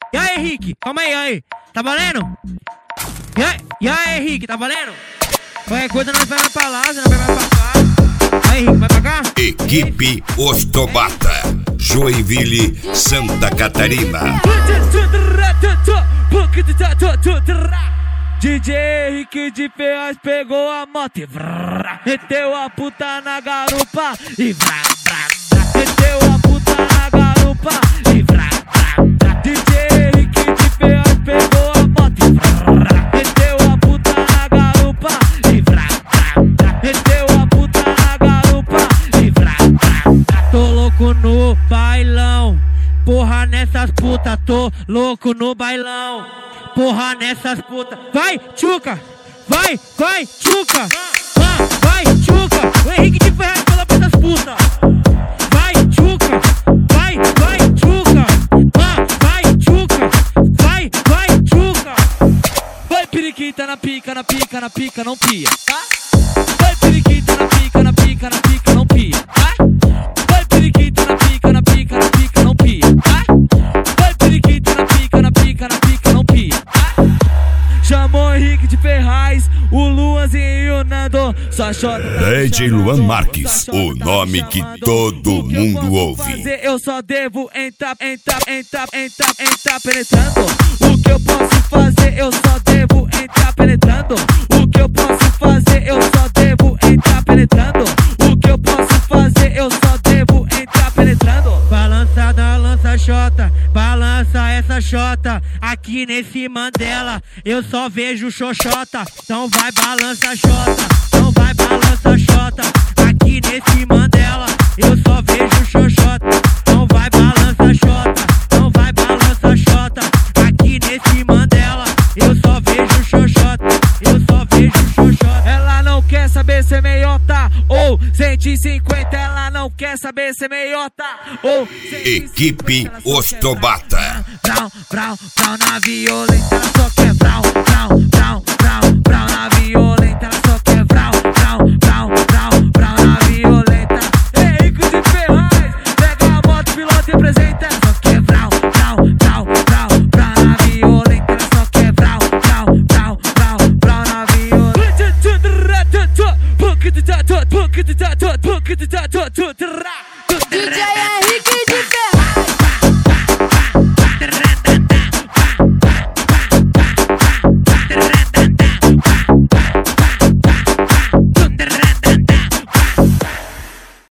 E aí, Henrique? Calma aí. Tá valendo? E aí, Henrique? Tá valendo? Qualquer coisa nós vai pra lá, você não vai pra cá. Aí, Henrique, vai pra cá? Equipe Ostobata, Joinville, Santa Catarina. DJ Henrique de Ferraz pegou a moto e meteu a puta na garupa e meteu a puta na garupa e DJ Henrique de Ferraz pegou a moto e meteu a puta na garupa e meteu a puta na garupa e tô louco no bailão, porra nessas putas, tô louco no bailão. Porra nessas putas. Vai, tchuca! Vai, tchuca! Vai, tchuca! O Henrique de Ferraz pela pra essas putas. Vai, tchuca! Vai, tchuca! Vai, tchuca! Vai, tchuca! Vai, periquita na pica, na pica, na pica, não pia. Vai, periquita na pica, na pica, na pica, não pia. Vai, periquita na pica, na pica, na pica, não pia. Vai, periquita na pica, na pica, na pica, não pia. Chamou Henrique de Ferraz, o Luanzinho e o Nando. Só chota. DJ Luan Marques, o nome que todo mundo ouve. Eu só devo entrar penetrando. O que eu posso fazer, eu só devo entrar penetrando. O que eu posso fazer, eu só devo entrar penetrando. O que eu posso fazer, eu só devo entrar penetrando. Balança da lança xota, balança essa xota. Aqui nesse Mandela eu só vejo xoxota. Então vai balança xota, então vai balança xota. Aqui nesse Mandela eu só vejo xoxota. Então vai balança xota, então vai balança xota. Aqui nesse Mandela eu só vejo xoxota, eu só vejo xoxota. Ela não quer saber se é meiota ou 150. Ela não quer saber se é meiota ou 150. Equipe Ostobata. Brau na violenta, ela só quer brau na violenta, ela só quer brau na violenta. Henrique de Ferraz, pega a moto, piloto e apresenta. Ela só quer brau na violenta, ela só quer brau na violenta. DJ Henrique